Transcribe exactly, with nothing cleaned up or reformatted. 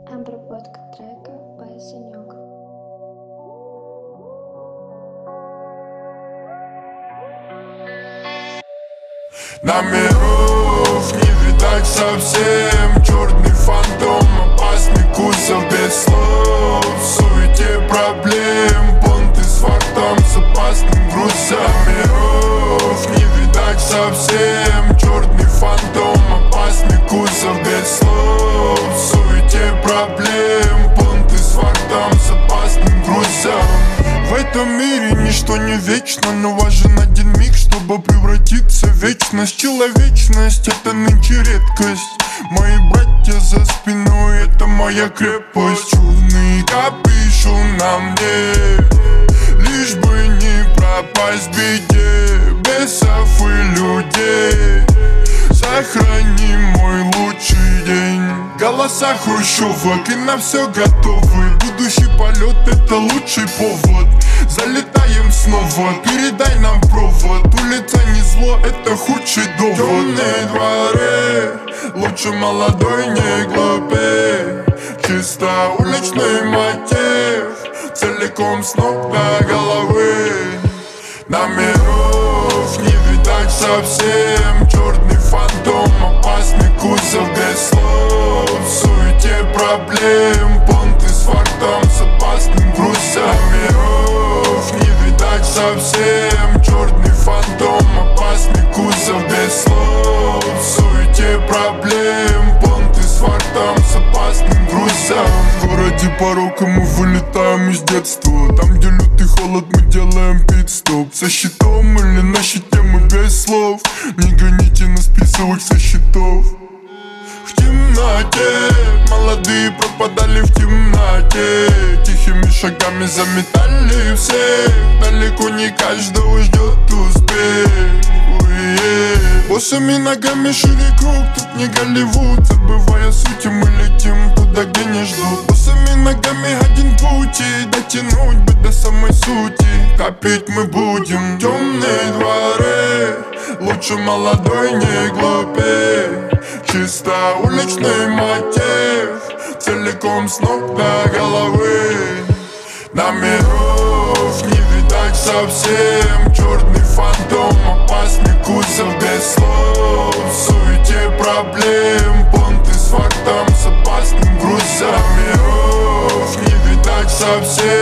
Обработка трека by Санек. Номеров не видать совсем. Черный фантом, опасный кузов без слов. В суете проблем, понты с фактом, с опасным грузом. Номеров не видать совсем. Черный фантом, опасный кузов без слов. В суете проблем, понты с фактом, с опасным грузом. В этом мире ничто не вечно, но важен один миг, чтобы превратиться в вечность. Человечность — это нынче редкость. Мои братья за спиной — это моя крепость. Черный капюшон на мне, лишь бы не пропасть в беде. Бесов и людей, сохрани мой лучший день. Голоса хрущевок и на все готовы. Будущий полет — это лучший повод. Залетаем снова, передай нам провод. Улица не зло, это худший довод. Темные дворы, лучше молодой, не глупей. Чисто уличный мотив, целиком с ног до головы. Номеров не видать совсем. Черный фантом, опасный кузов без слов. В суете проблем, понты с фактом, с опасным грузом. Номеров не видать совсем. Черный фантом, опасный кузов без слов. В суете проблем, понты с фактом, с опасным грузом. В городе порока мы вылетаем из детства. Там, где лютый холод, мы делаем пит-стоп. Со щитом или на щите мы без слов. Не гоните нас списывать со счетов. В темноте молодые пропадали в темноте. Тихими шагами заметали всех. Далеко не каждого ждет успех. Босыми ногами шире круг, тут не Голливуд. Забывая сути, мы летим туда, где не ждут. Босыми ногами один путь, и дотянуть бы до самой сути. Копить мы будем. Темные дворы, лучше молодой, не глупей. Чисто уличный мотив, целиком с ног до головы. Номеров не видать совсем. Черный фантом, опасный кузов без слов. В суете проблем, понты с фактом, с опасным грузом. Номеров не видать совсем.